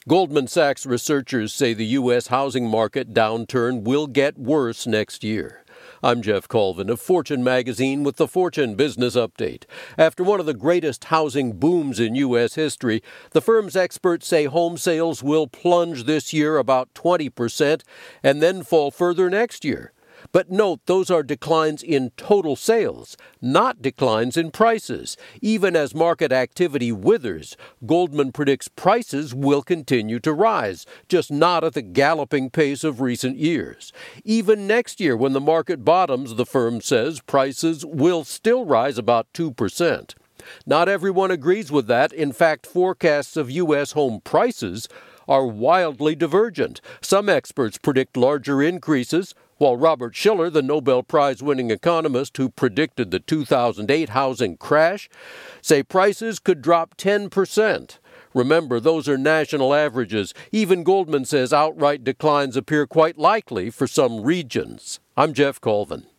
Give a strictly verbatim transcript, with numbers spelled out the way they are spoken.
Goldman Sachs researchers say the U S housing market downturn will get worse next year. I'm Jeff Colvin of Fortune Magazine with the Fortune Business Update. After one of the greatest housing booms in U S history, the firm's experts say home sales will plunge this year about twenty percent and then fall further next year. But note, those are declines in total sales, not declines in prices. Even as market activity withers, Goldman predicts prices will continue to rise, just not at the galloping pace of recent years. Even next year, when the market bottoms, the firm says prices will still rise about two percent. Not everyone agrees with that. In fact, forecasts of U S home prices are wildly divergent. Some experts predict larger increases, while Robert Shiller, the Nobel Prize-winning economist who predicted the two thousand eight housing crash, say prices could drop ten percent. Remember, those are national averages. Even Goldman says outright declines appear quite likely for some regions. I'm Jeff Colvin.